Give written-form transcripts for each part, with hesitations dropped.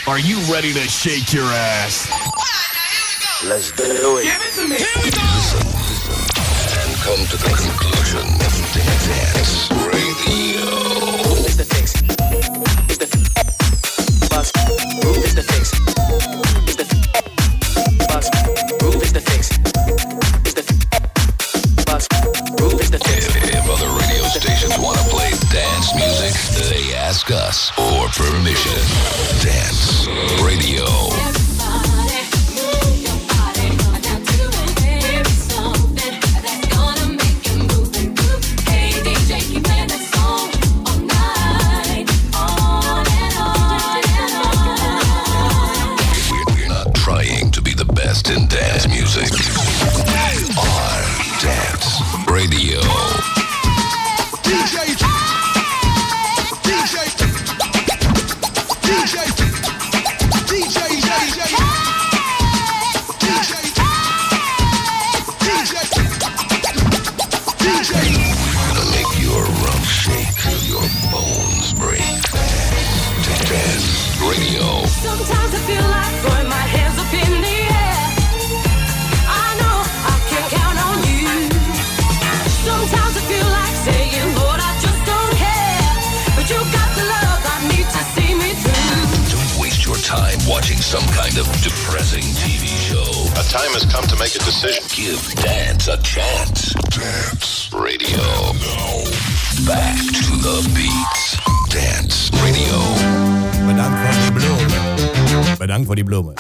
Are you ready to shake your ass? Let's do it. Give it to me. Here we go. Listen, and come to the conclusion of Dance Radio. Roof is the fix. It's the bus. Roof is the fix. It's the bus. Roof is the fix. It's the bus. Roof is the fix. If other radio stations want to play dance music, they ask us for permission. Dance Radio. In dance music. We are Dance Radio. DJ. Gonna make your rump shake, your bones break. Dance Radio. Sometimes I feel like throwing my hands up in the air. I know I can count on you. Sometimes I feel like saying, Lord, I just don't care. But you got the love I need to see me through. Don't waste your time watching some kind of depressing TV show. A time has come to make a decision. Give dance a chance. Dance Radio. Now, back to the beats. Dance Radio. Bedankt voor die bloemen. Bedankt voor die bloemen.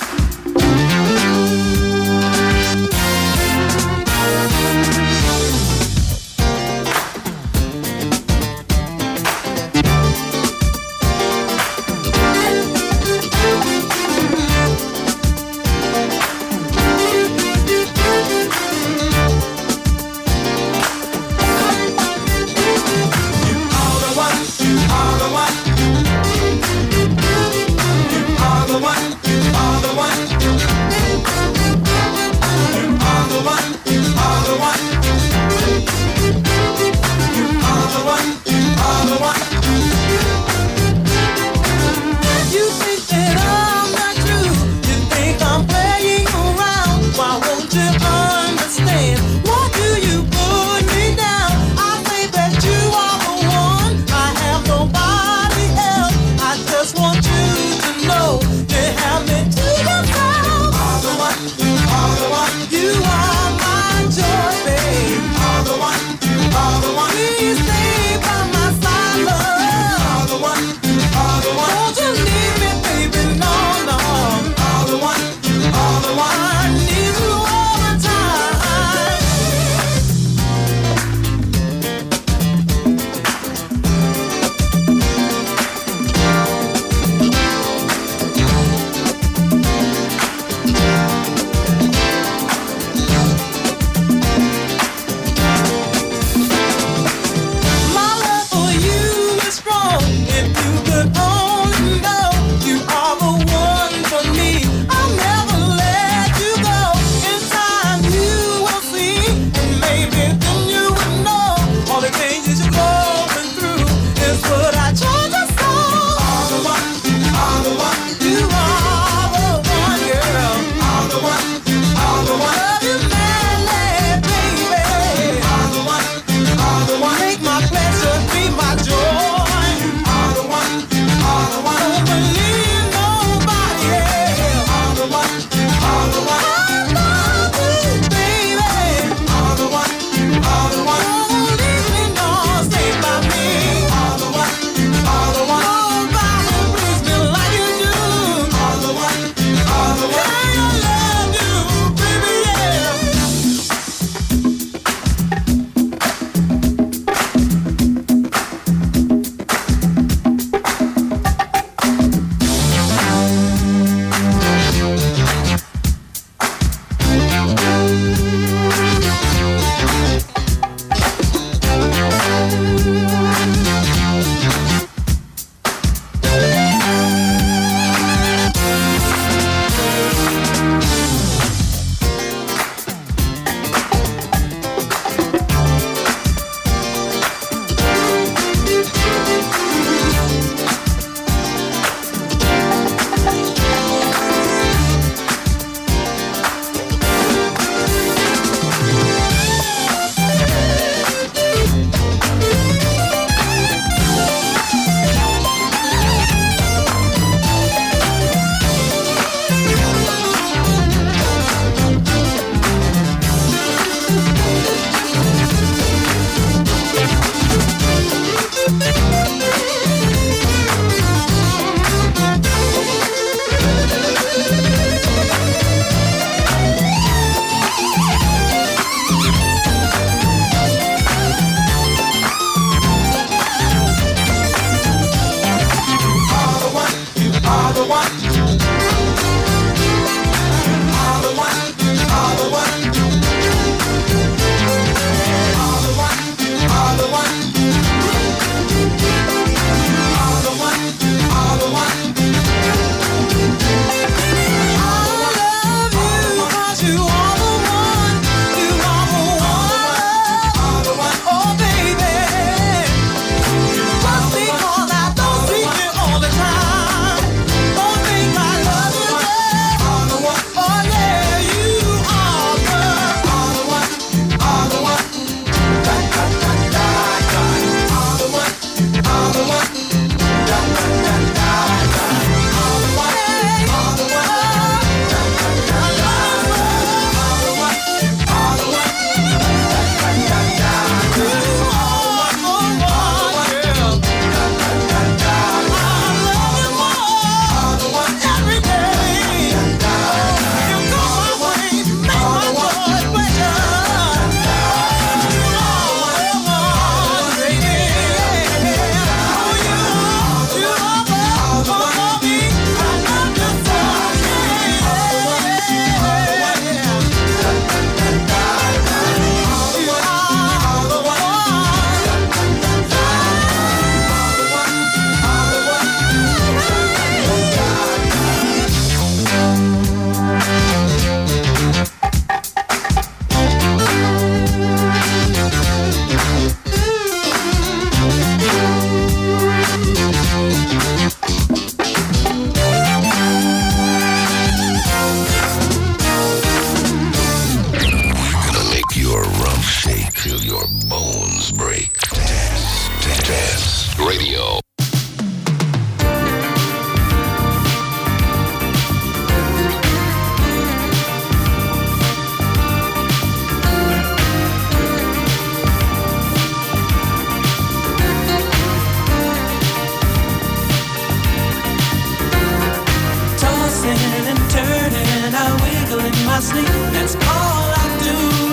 wiggle in my sleep. That's all I do.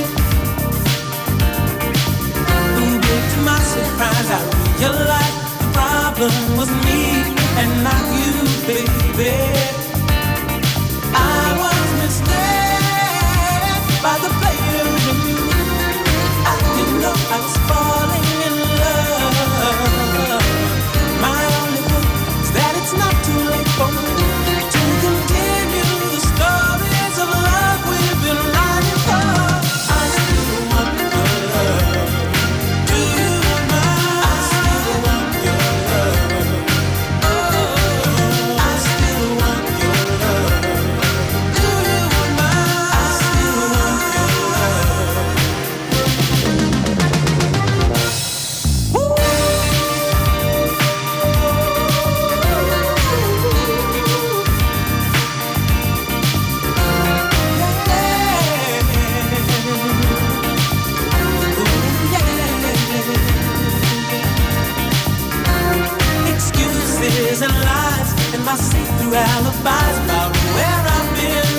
Ooh, baby, to my surprise, I realized the problem was me and not you, baby. I was misled by the player in you. I didn't know I was falling in love. My only hope is that it's not too late for me to continue the stories of love we've been writing for. I still want your love. Do you mind? I still want your love. Oh, I still want your love. Do you mind? I still want your love. Woo! Excuses and lies and my see-through alibis about where I've been.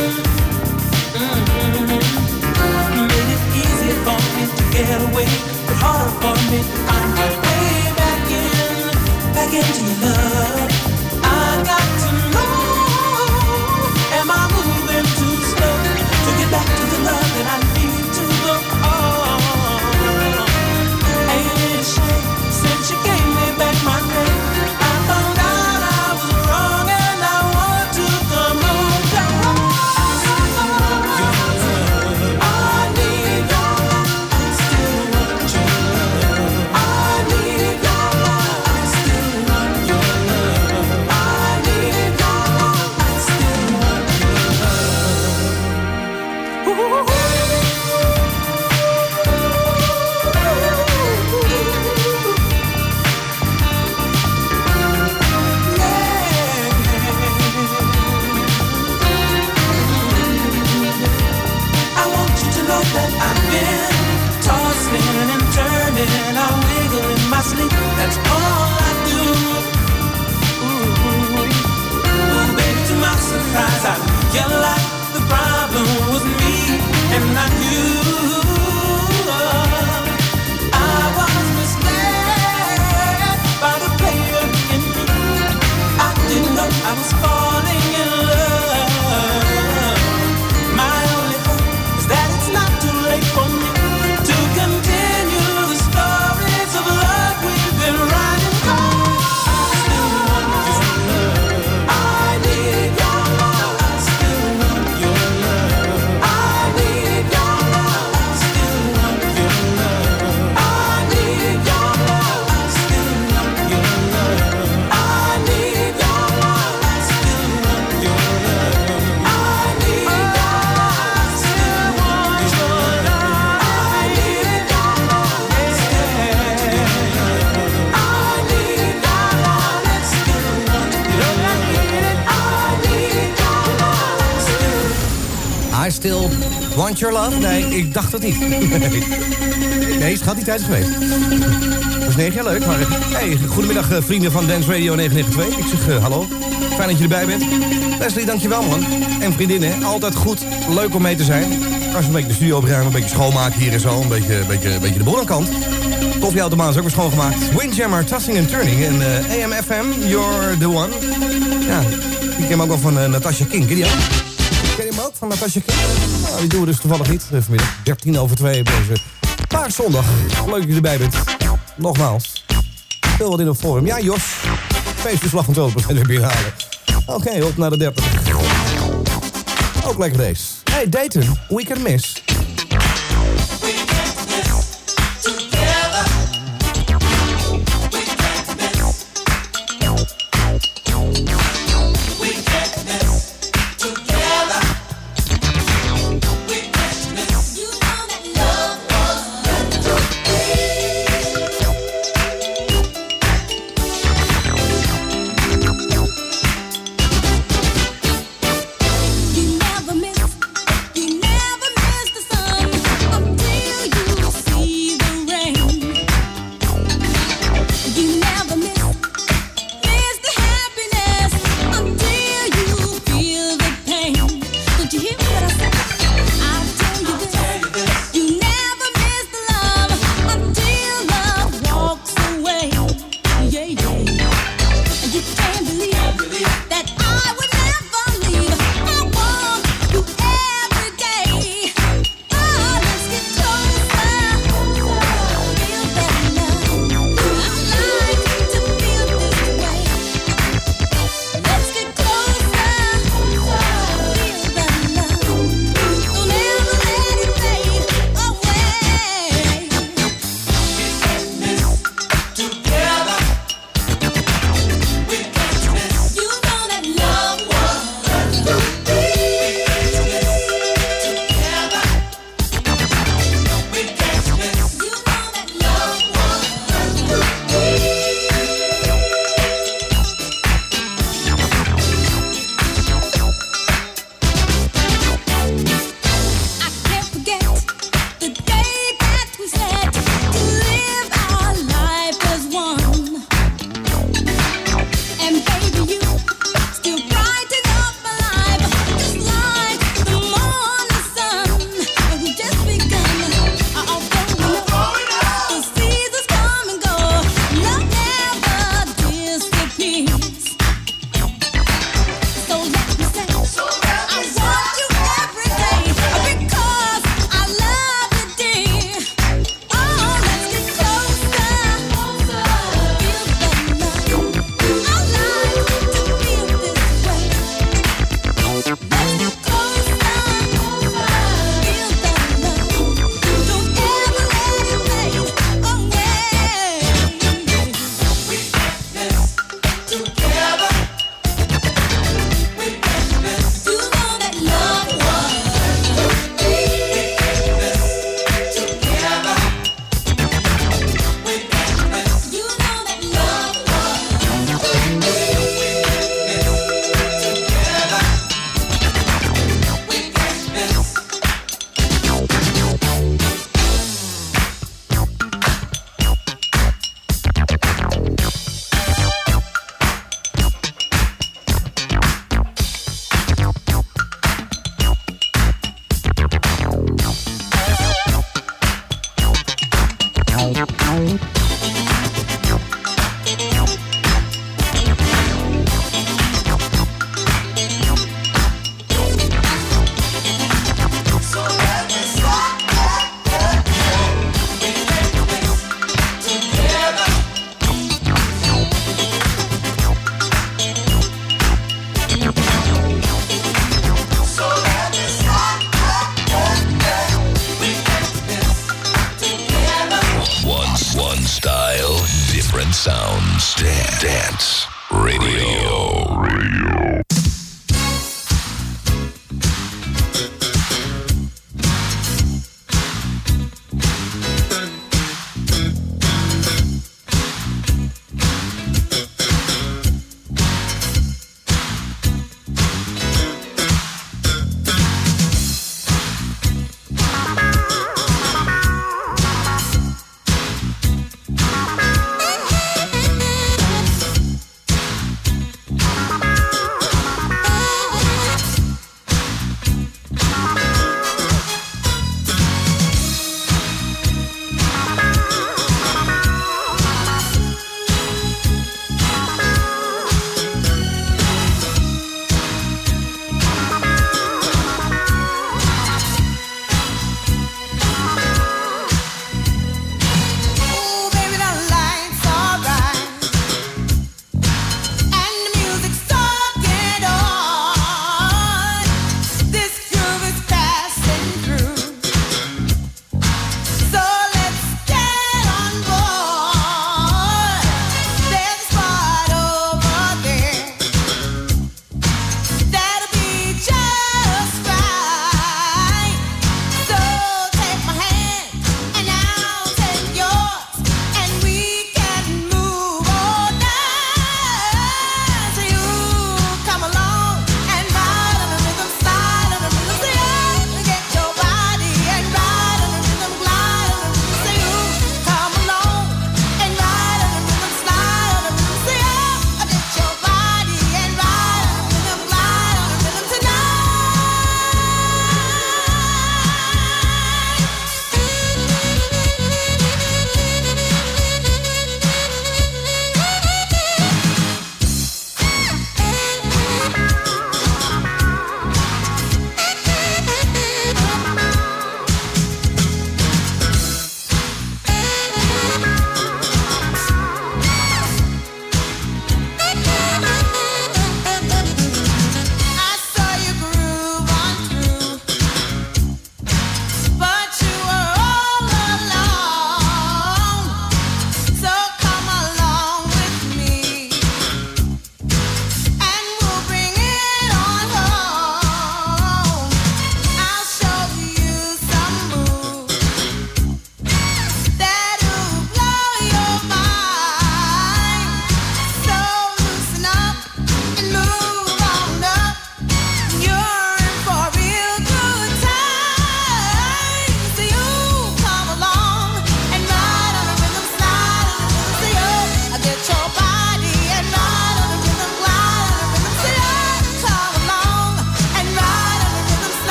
Made it easy for me to get away, but harder for me to find my way back into your love. I got to know, am I moving too slow to get back to the love that I need to go on? Ain't it a shame since you gave me back my name? I found out I was wrong and I want to come home. I still want your love. I need your love. I still want your love. I need your love. I still want your love. I need your love. I still want your love. Ooh. I want you to know that I've been tossing and turning, I wiggle in my sleep. That's all I do. Ooh, baby, to my surprise, I realized the problem was me and not you. I was misled by the player in me. I didn't know I was falling in love. My only hope is that it's not too late for me to continue the stories of love we've been writing for. I still want your love. I need your love. I still want your love. I need your love. I still want your love. I need your love. I still want your love. I need your love. I still want your love. I need your love. I still want your love. I need your love. I still want your love. I need your love. I still want your love. I need your love. Still. I Still Want Your Love? Nee, ik dacht het niet. Nee, schat, die tijd is geweest. Dat is 9 jaar leuk, maar... Hey, goedemiddag vrienden van Dance Radio 992. Ik zeg hallo. Fijn dat je erbij bent. Leslie, dankjewel man. En vriendinnen, altijd goed, leuk om mee te zijn. Als je een beetje de studio opruimen, een beetje schoonmaken hier en zo. Een beetje de boel aan kant. Koffieautomaat is ook weer schoongemaakt. Windjammer, Tossing and Turning. En AM FM, You're the One. Ja, ik ken hem ook wel van Natasha King. Ken je die ook? Ken je hem ook van Natasha King? Nou, die doen we dus toevallig niet. Vanmiddag 1:13 op deze paarzondag. Leuk dat je erbij bent. Nogmaals. Veel wat in op forum. Ja, Jos. Feestverslag van 12% weer binnenhalen. Oké, op naar de 30. Ook lekker deze. Hey, Dayton, We Can Miss. You never miss the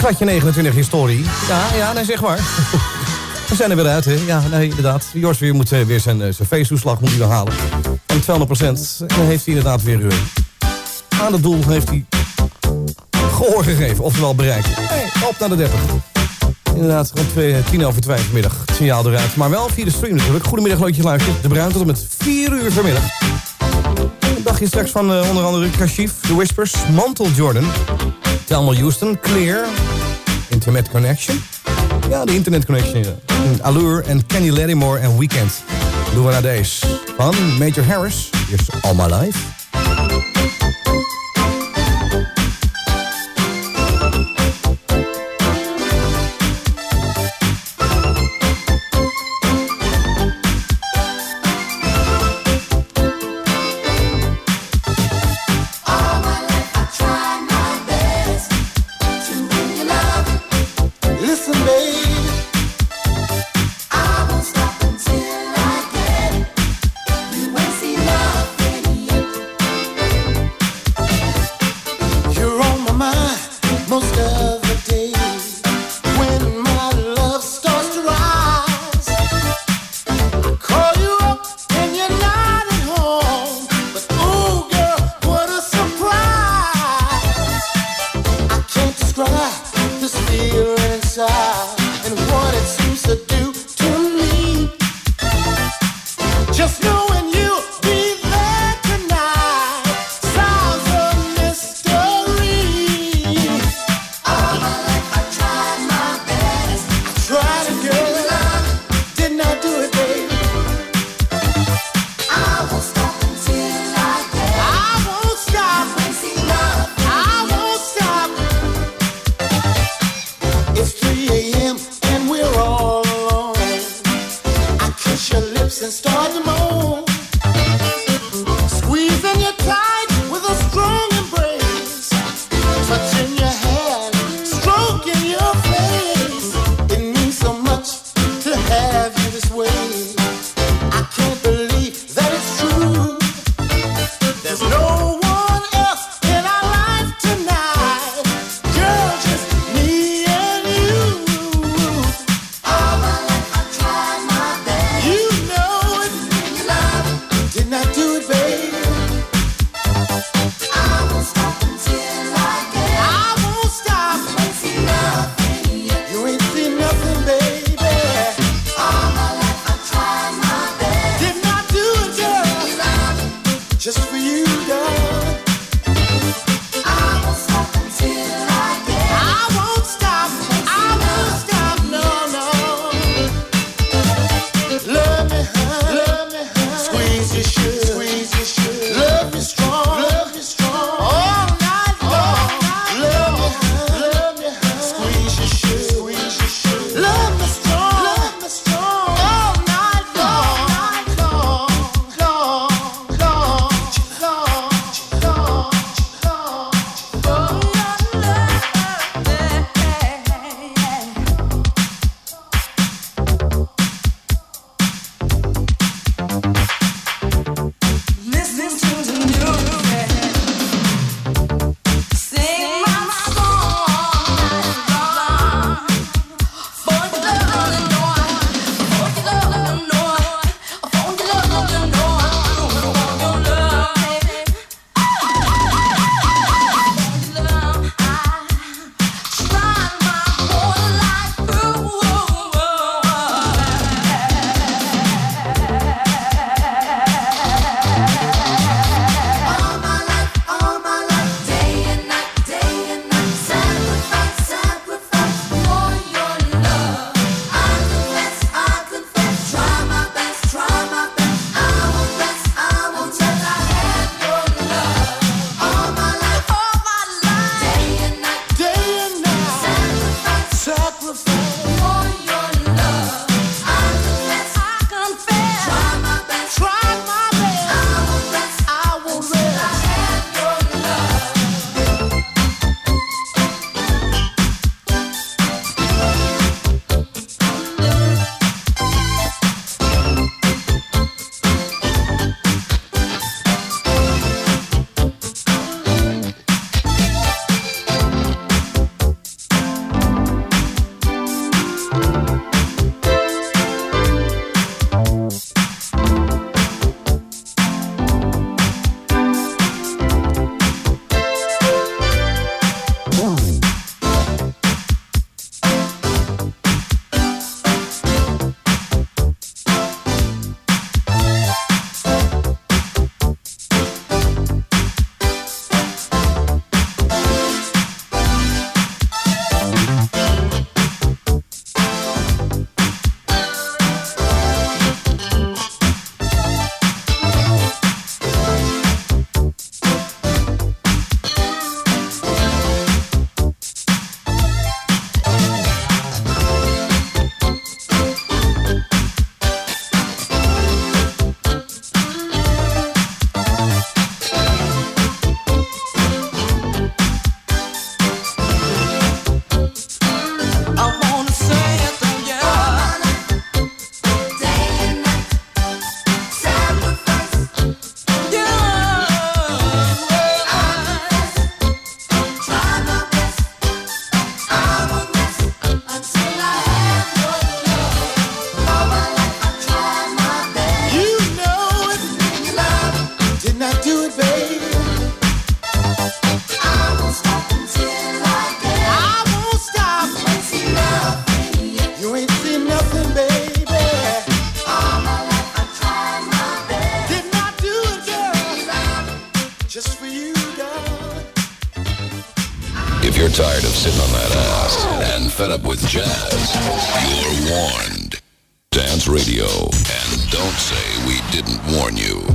Kratje 29 historie. Ja, nee, zeg maar. We zijn er weer uit, hè? Ja, nee, inderdaad. Jos weer moet weer zijn feesttoeslag moet hij nog halen. En 200%. En dan heeft hij inderdaad weer aan het doel heeft hij gehoor gegeven. Oftewel bereikt. Hey, op naar de 30. Inderdaad, rond 2:10 vanmiddag. Het signaal eruit. Maar wel via de stream natuurlijk. Goedemiddag, leuk luisteren. De Bruin tot en met 4 uur vanmiddag. Een dagje straks van onder andere Kashif, The Whispers, Mantle Jordan, Thelma Houston, Clear, Internet Connection. Ja, de Internet Connection. Allure en Kenny Lattimore en Weekend. Doen we naar deze. Van Major Harris. Hier is All My Life. You know it. tired of sitting on that ass and fed up with jazz, you're warned. Dance Radio, and don't say we didn't warn you.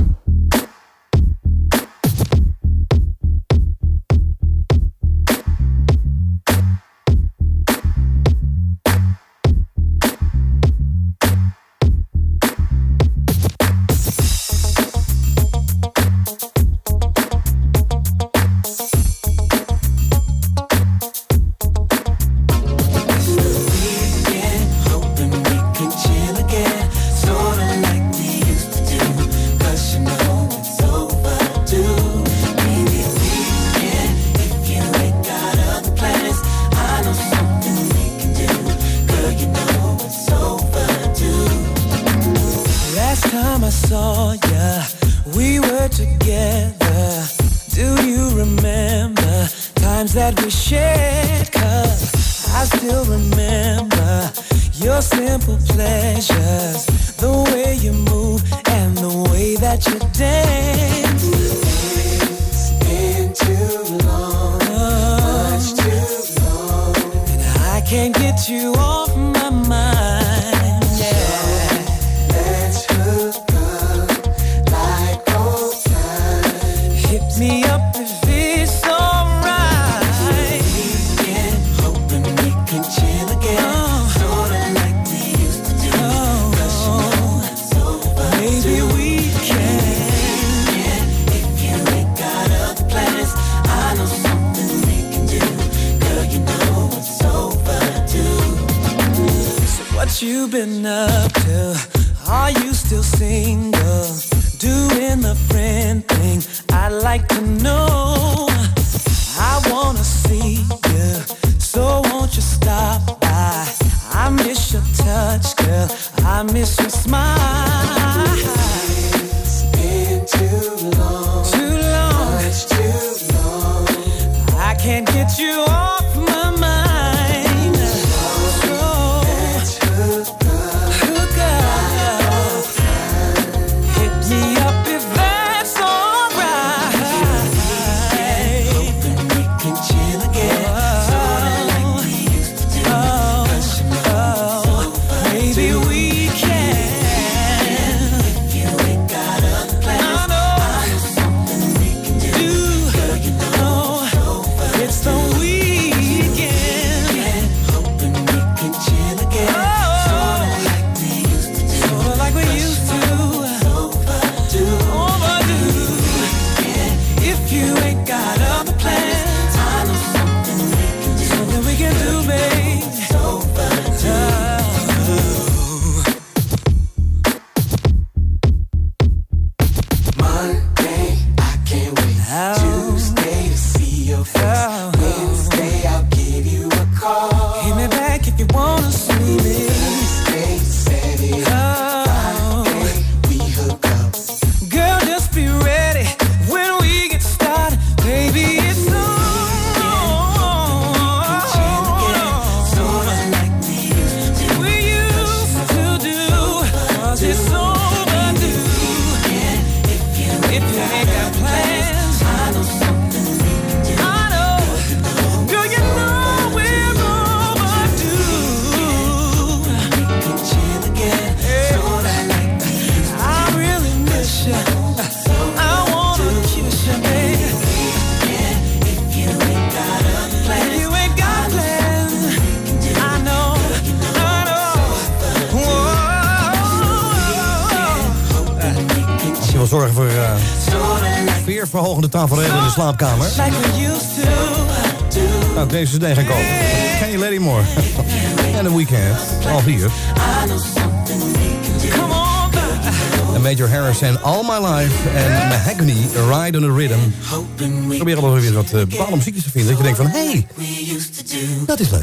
You've been up to? Are you still single? Doing the friend thing? I'd like to know. I wanna see you, so won't you stop by? I miss your touch, girl. I miss your smile. It's been too long, much too long. I can't get you off my mind. Zorgen voor veerverhogende tafereel in de slaapkamer. Nou, deze CD gaan komen. Can you let him more? En The Weeknd, al hier. En Major Harris en All My Life en Mahogany, Ride on the Rhythm. Ik probeer altijd weer wat bepaalde muziekjes te vinden. Dat je denkt van, hey, dat is leuk.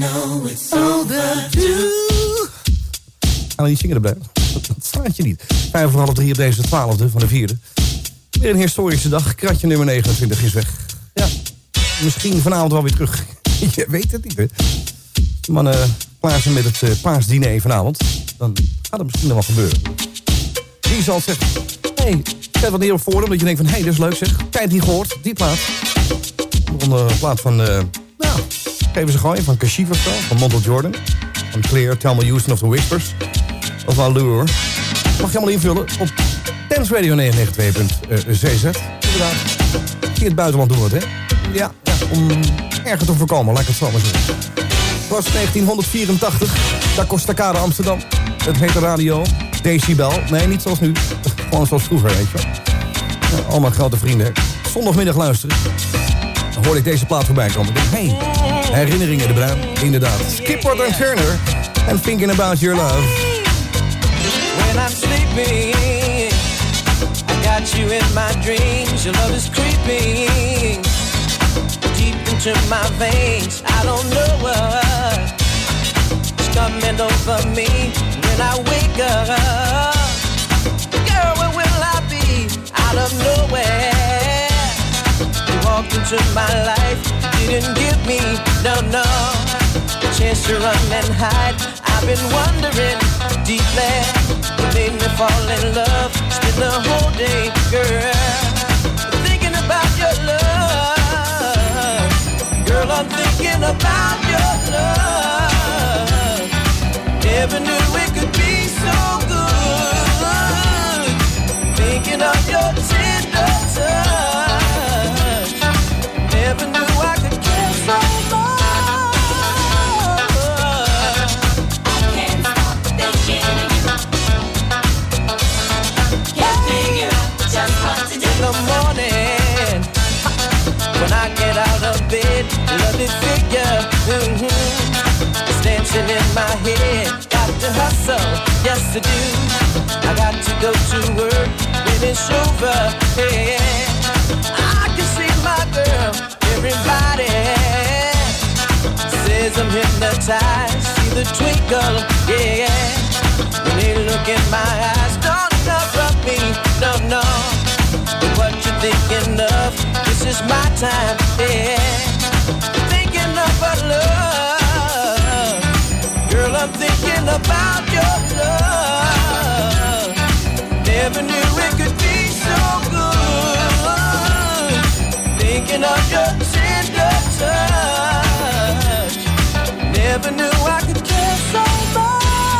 Ga je niet zingen erbij? Dat staat je niet. 2:55 op deze 12e van de 4e. Weer een historische dag. Kratje nummer 29 is weg. Ja, misschien vanavond wel weer terug. Je weet het niet, hè. De mannen klaar zijn met het paasdiner vanavond. Dan gaat het misschien nog wel gebeuren. Wie zal het zeggen? Hey, zet wat neer op forum. Dat je denkt van, hey, dat is leuk zeg. Tijd niet gehoord. Die plaat. Onder plaat van, Geven ze gewoon van Kashif of zo, van Montel Jordan. Van Clear, Thelma Houston of The Whispers. Of Allure. Mag je allemaal invullen op Dance Radio 992.cz. Inderdaad. In het buitenland doen we het, hè? Ja, om erger te voorkomen, laat ik het zo maar zeggen. Het was 1984, Da Costa Cara Amsterdam. Het heette radio Decibel. Nee, niet zoals nu. Gewoon zoals vroeger, weet je wel. Ja, al mijn grote vrienden. Zondagmiddag luisteren. Dan hoorde ik deze plaat voorbij komen. Ik dacht, hey, herinneringen de bruin. Inderdaad. Skipper and Turner. And Thinking About Your Love. When I'm sleeping, I got you in my dreams. Your love is creeping deep into my veins. I don't know what's coming over me when I wake up. Girl, where will I be? Out of nowhere, you walked into my life. Didn't give me, no, a chance to run and hide. I've been wondering deeply. You made me fall in love. Spend the whole day, girl, thinking about your love. Girl, I'm thinking about your love. Never knew it could be so good. Thinking of your tender touch. Never knew I could care so much. In the morning, when I get out of bed, lovely figure, it's dancing in my head. Got to hustle, yes I do. I got to go to work when it's over. Yeah, I can see my girl. Everybody says I'm hypnotized. See the twinkle, yeah. When they look in my eyes, don't interrupt me, no. But what you thinking of? This is my time, yeah. Thinking of our love. Girl, I'm thinking about your love. Never knew it could be so good. Thinking of your tender touch. Never knew I could care so much.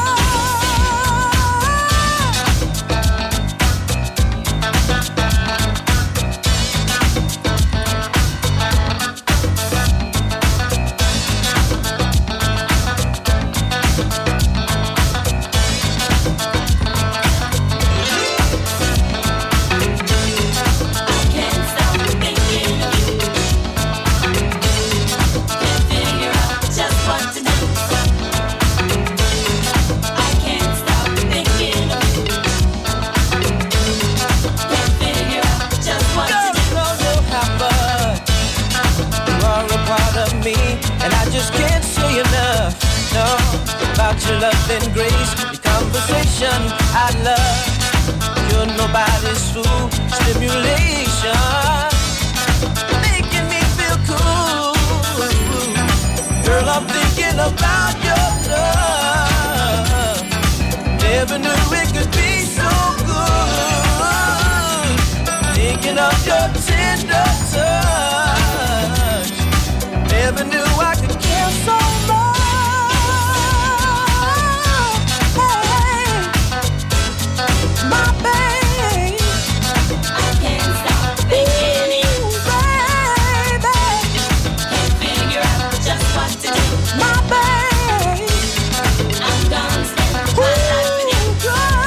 And I just can't say enough, no, about your love and grace, your conversation I love. You're nobody's fool, stimulation, making me feel cool. Girl, I'm thinking about your love. Never knew it could be so good. Thinking of your tender touch. Never knew I could care so much. Hey, my babe, I can't stop thinking you, baby. can't figure out just what to do. My babe, I'm gonna spend my life with you. girl.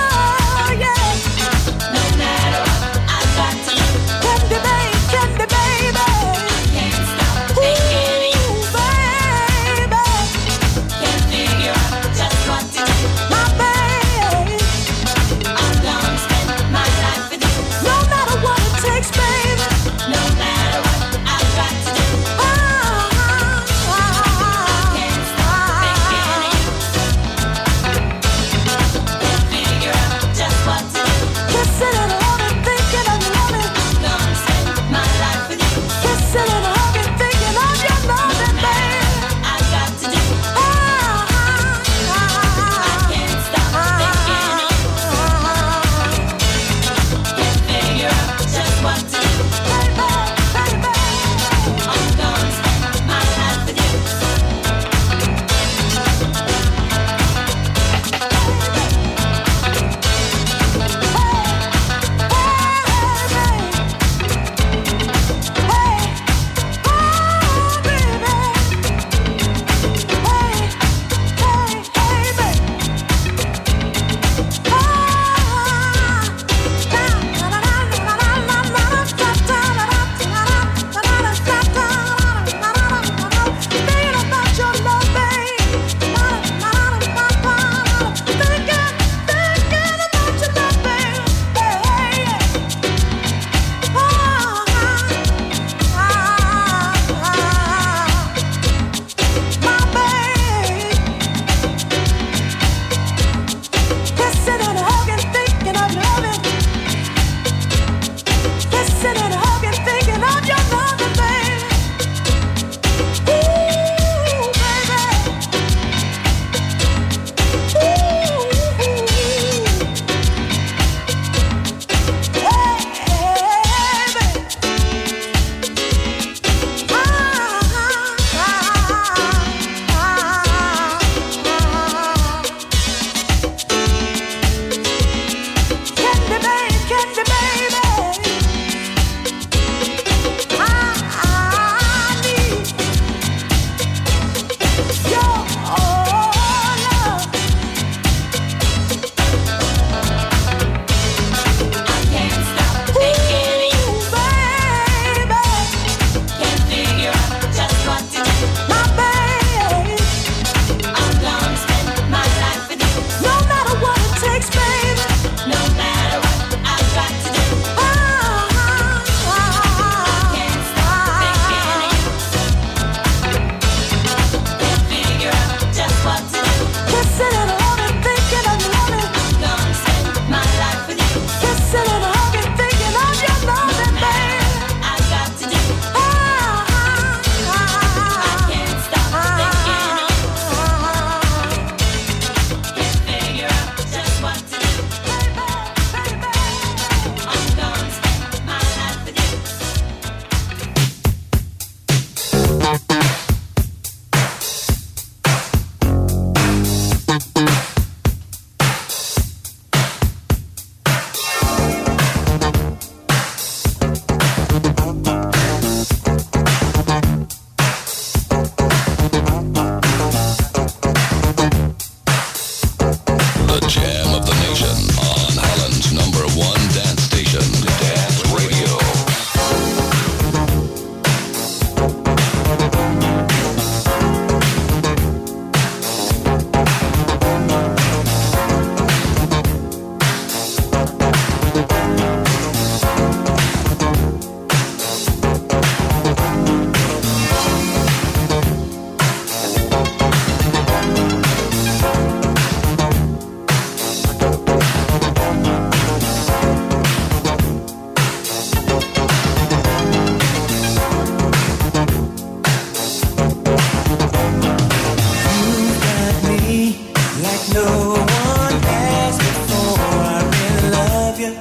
like no one has before. I really love you.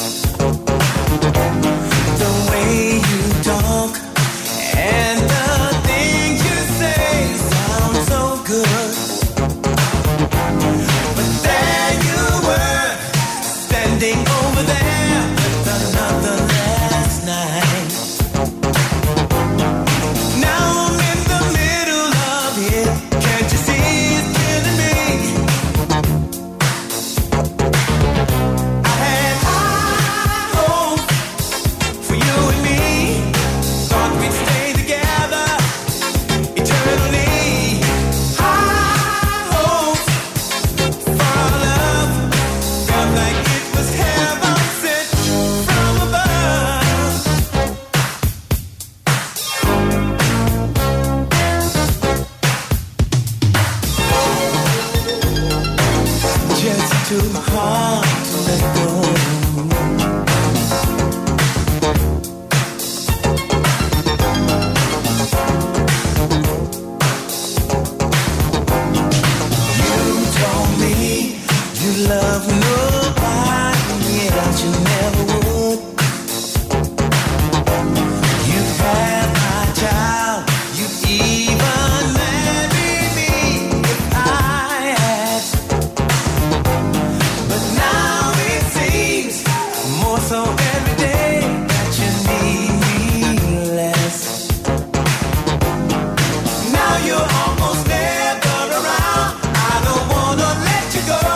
The way you talk and the things you say sound so good. But there you were, standing over there with another last night. Now I'm in the middle of it. Can't you see it's killing me? I had high hopes for you and me. Thought we'd stay together eternally. High hopes for our love. Felt like it was heaven sent from above. Just too hard to let go. You told me you love nobody else, you never would. You had my child, you even married me if I asked. But now it seems more so every day that you need me less. Now you're almost never around. I don't wanna let you go.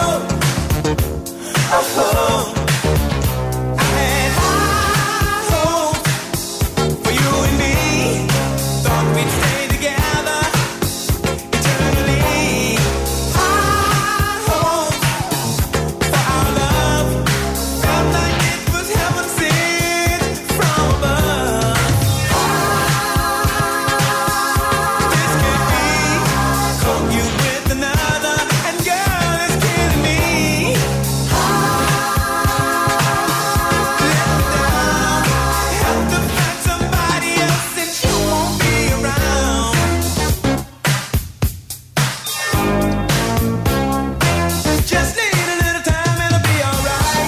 Oh, I had high hopes for you and me. Thought we'd stay together eternally. High hopes for our love. Felt like it was heaven sent from above. This could be caught you with another, and girl, it's killing me. Let me down. Help to find somebody else since you won't be around. Just need a little time and I'll be alright.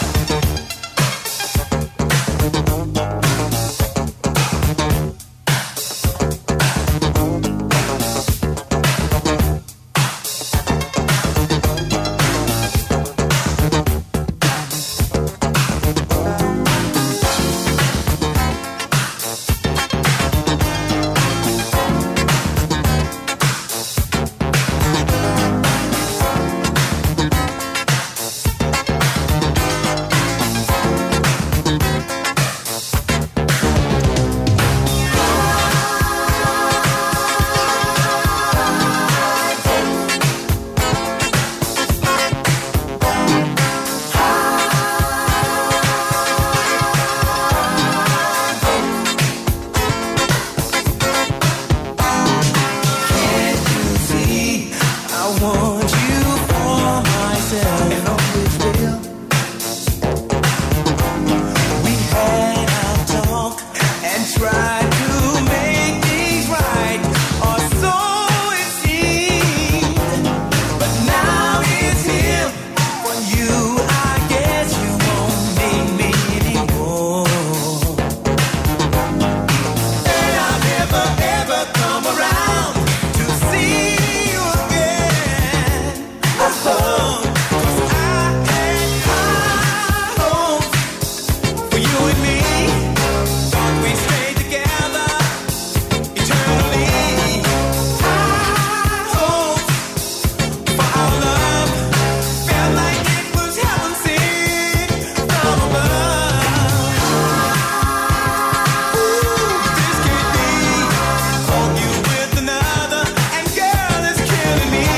Can't you see I want you for myself and always will? We had our talk and tried to make things right, or so it seemed. But now it's him. For you, I guess you won't need me anymore. And I'll never ever come around to see you again. Oh, 'cause I had high hopes for you and me. Thought we'd stay together eternally. High hopes for our love. Felt like it was heaven sent from above. This could be caught you with another, and girl, it's killing me.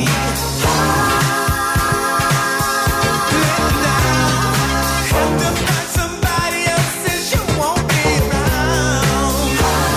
Let me down. Help to find somebody else since you won't be around.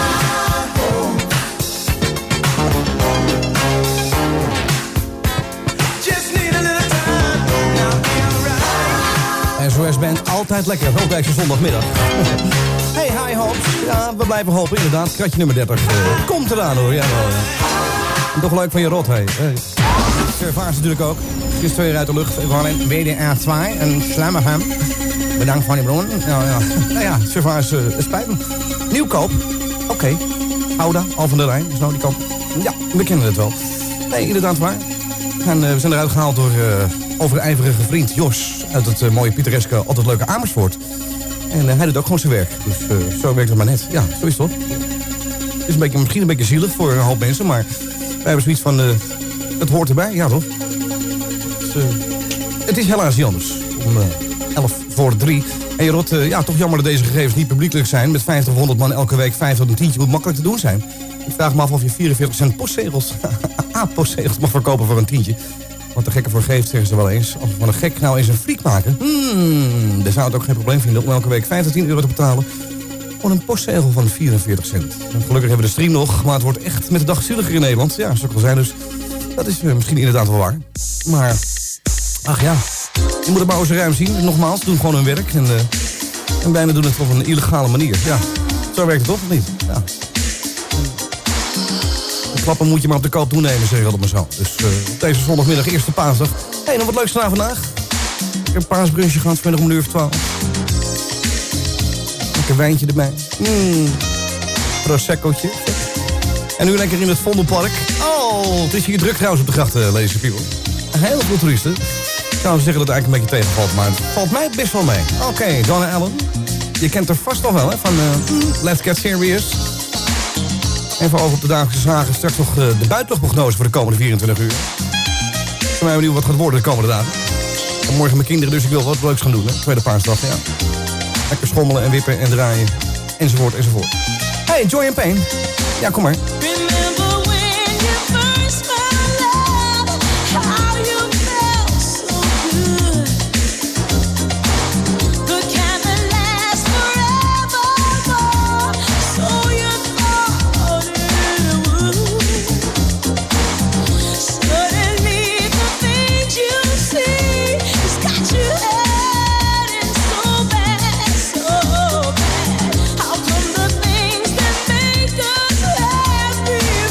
Just need a little time, and I'll be alright. SOS Band, altijd lekker, op deze zondagmiddag. Hey, hi hopes. Ja, we blijven hopen, inderdaad. Kratje nummer 30 komt eraan hoor. Ja, wel, ja. Toch leuk van je rot, hey. Servaas natuurlijk ook. Gisteren 2 uur uit de lucht. Gewoon een WDR2 en Slammerham. Bedankt voor die bron. Ja. Nou ja, Servaas, het spijt me. Nieuwkoop. Oké. Ouda, Al van der Rijn. Zo die kant. Ja, we kennen het wel. Nee, inderdaad waar. We zijn eruit gehaald door overijverige vriend Jos. Uit het mooie pittoreske, altijd leuke Amersfoort. En hij doet ook gewoon zijn werk. Dus zo werkt het maar net. Ja, zo is het toch? Het is misschien een beetje zielig voor een hoop mensen, maar wij hebben zoiets van, het hoort erbij, ja toch? Dus, het is helaas niet anders. Om 2:11. En je rot, ja, toch jammer dat deze gegevens niet publiekelijk zijn. Met 50 of 100 man elke week 5 tot een tientje moet makkelijk te doen zijn. Ik vraag me af of je 44 cent postzegels, postzegels mag verkopen voor een tientje. Wat de gekke voor geeft, zeggen ze wel eens. Als we van een gek nou eens een friek maken, dan zou het ook geen probleem vinden om elke week 5 tot 10 euro te betalen. Voor een postzegel van 44 cent. En gelukkig hebben we de stream nog, maar het wordt echt met de dag zieliger in Nederland. Ja, zo kan zijn dus. Dat is misschien inderdaad wel waar. Maar, ach ja, je moet het maar eens ruim zien. Nogmaals, doen gewoon hun werk. En bijna doen het op een illegale manier. Ja, zo werkt het toch, of niet? Ja. De klappen moet je maar op de koop toenemen, zeg ik altijd maar zo. Dus deze zondagmiddag, eerste paasdag. Hé, nog wat leuks vandaag. Ik heb een paasbrunchje gehad, vanmiddag om 1:12. Lekker wijntje erbij. Proseccootje. En nu lekker in het Vondelpark. Oh, het is hier druk trouwens op de grachten, ladies and people. Heel veel toeristen. Ik zou zeggen dat het eigenlijk een beetje tegenvalt, maar het valt mij best wel mee. Oké, Donna Allen. Je kent haar vast nog wel, hè, van Let's Get Serious. Even over op de dagelijkse zaken. Straks nog de buitenluchtprognose voor de komende 24 uur. Ik ben benieuwd wat gaat worden de komende dagen. En morgen mijn kinderen, dus ik wil wat leuks gaan doen, hè. Tweede paasdag, ja. Lekker schommelen en wippen en draaien. Enzovoort, enzovoort. Hey, Joy and Pain. Ja, kom maar. Remember when you first found love, how you felt so good. The kind that lasts forevermore, so you thought it would. Suddenly the things you see has got you hurting so bad, so bad. How come the things that make us happy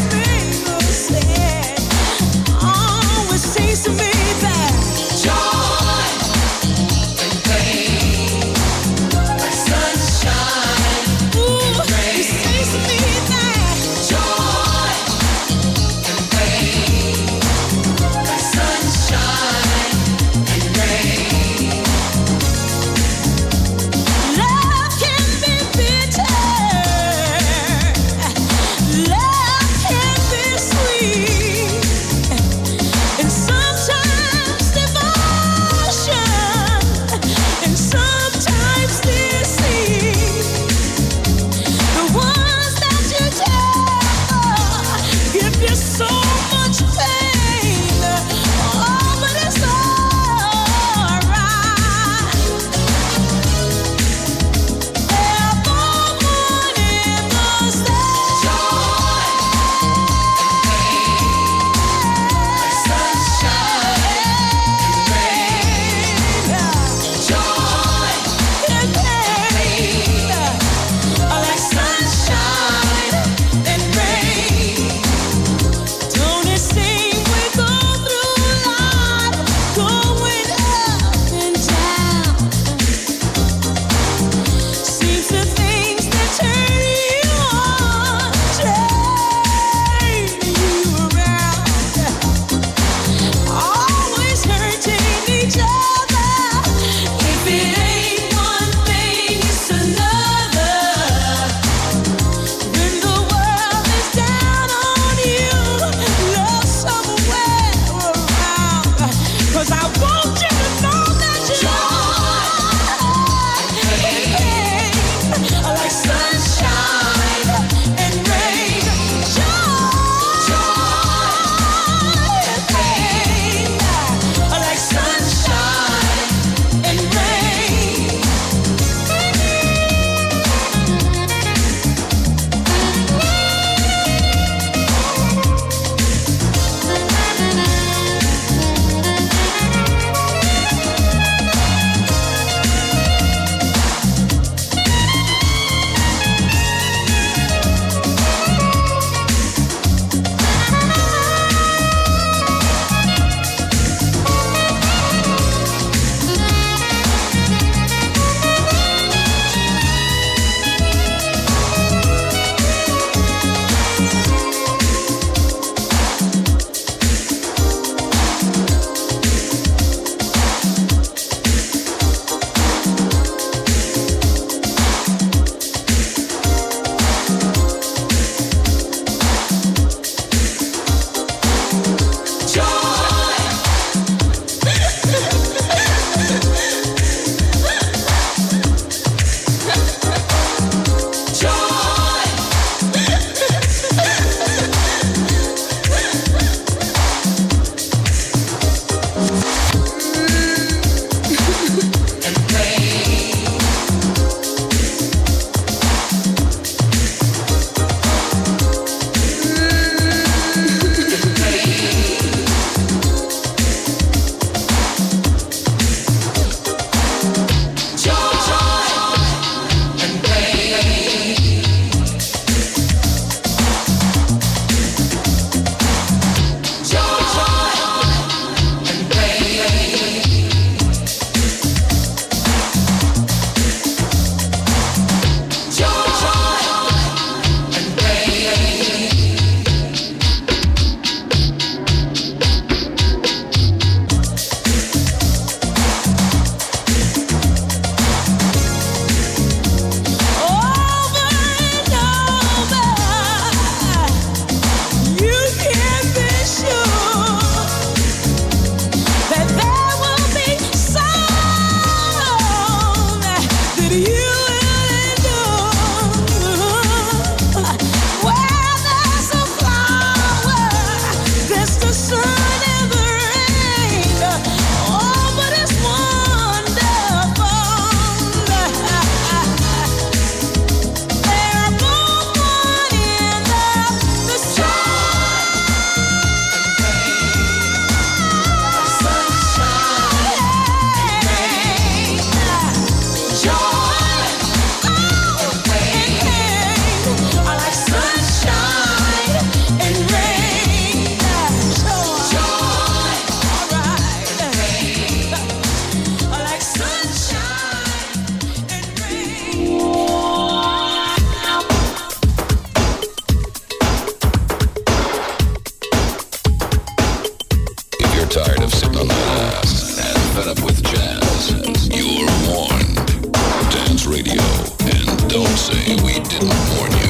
sitting on that ass and fed up with jazz, you're warned. Dance Radio, and don't say we didn't warn you.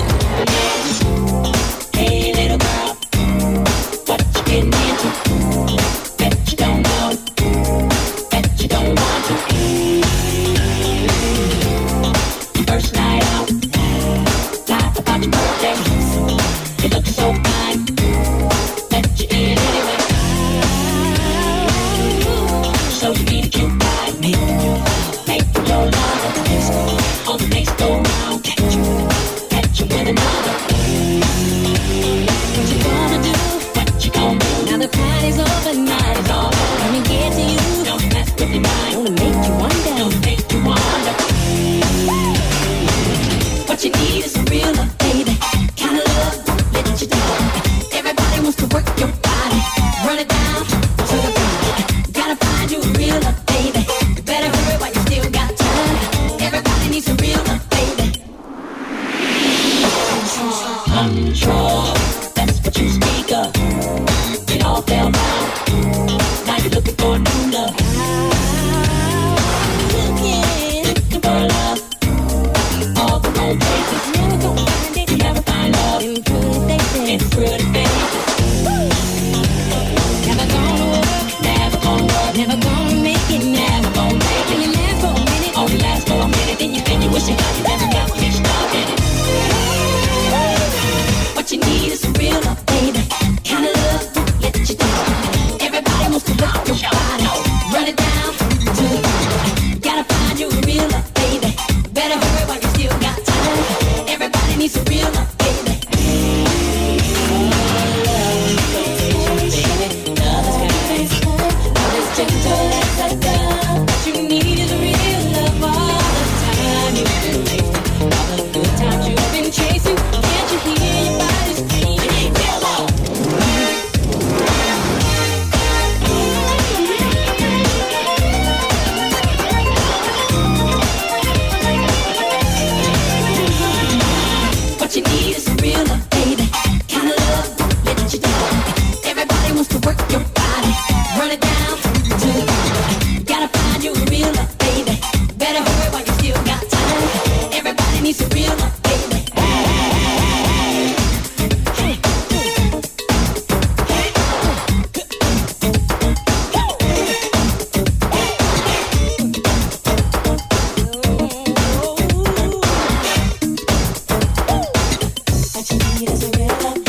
Hey little girl, what you getting into? Bet you don't know, bet you don't want to. First night out, laugh about your birthday. You look so fine, bet you in anyway. So you need a cute guy, make your lover. All the days go round, catch you with another. What you gonna do? What you gonna do? Now the party's over, night is all over. Let me get to you. Don't mess with your mind. Wanna make you wonder. Don't make you wonder. What you need is a real love, baby. Kind of love, let you down. Everybody wants to work your body. Run it down to the ground. Gotta find you a real love, baby. You better hurry while you still got time. Everybody needs a real love, baby. Control, that's what you speak of. It all fell down. Now you're looking for new love. Looking for love. All the wrong places. Never gonna find it. You never find love in pretty faces. Never gonna work. Never gonna work. Never gonna make it. Never gonna make it. You last for a minute. Only last for a minute. Then you wish you got you never got mixed up in it. What you need is a real love, baby. Kind of love, let you down. Everybody wants to rock your body. Run it down to the ground. Gotta find you a real love, baby. Better hurry while you still got time. Everybody needs a real love, baby. Love is gentle, let's go. What you need is a real love all the time. You've been wasting all the good times you've been chasing. Can't you hear your body screaming? You need real love. What you need is a real love, baby. Kind of love, let you down. Everybody wants to work your body. Run it down to the ground. Gotta find you a real love, baby. Better hurry while you still got time. Everybody needs a real love, baby. What you need is a real love.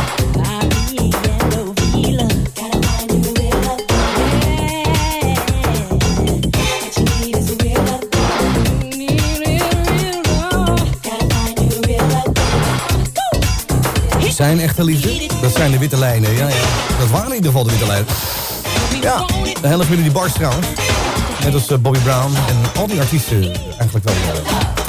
Zijn echte liefde? Dat zijn de witte lijnen, ja. Dat waren in ieder geval de witte lijnen. Ja, de helft binnen die bars trouwens. Net als Bobby Brown en al die artiesten eigenlijk wel.